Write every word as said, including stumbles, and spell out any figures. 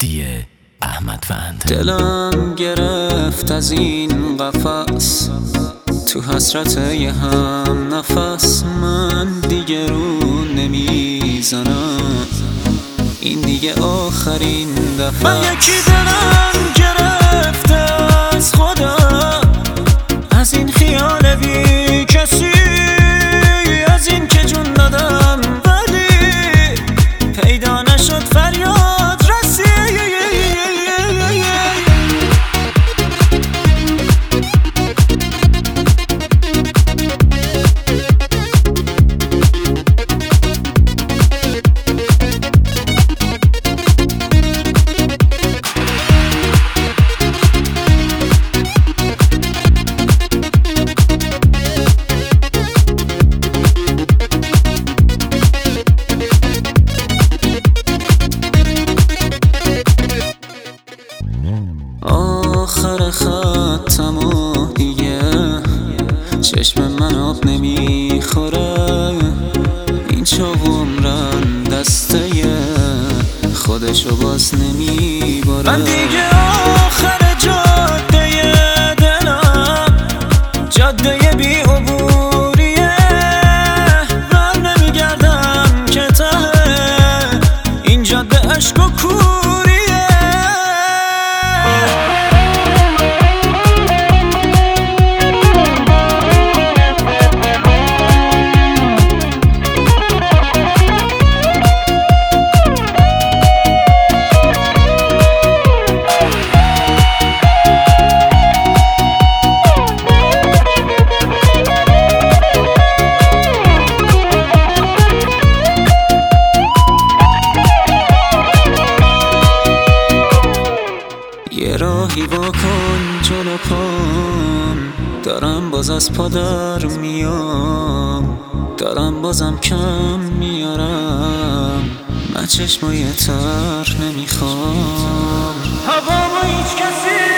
مهدی احمدوند. دلم گرفت از این قفس، تو حسرت یه هم نفس. من دیگه رو نمیزنم، این دیگه آخرین دفعه. من یکی دلم گرفته از خودم، از این خیال بی کسی، از این که جون دادم ولی پیدا نشد فریاد رسی. آخر خطم و دیگه چشم من آب نمیخوره. این چاق عمرم دسته خودشو باز نمیباره. من دیگه آخر جاده دلم، جاده بی عبوریه. بر نمیگردم که ته این جاده عشق و کوریه. یه راهی واکن جلو پام، دارم باز از پا در میام. دارم بازم کم میارم، من چشمای تر نمیخوام. هوا با هیچ کسی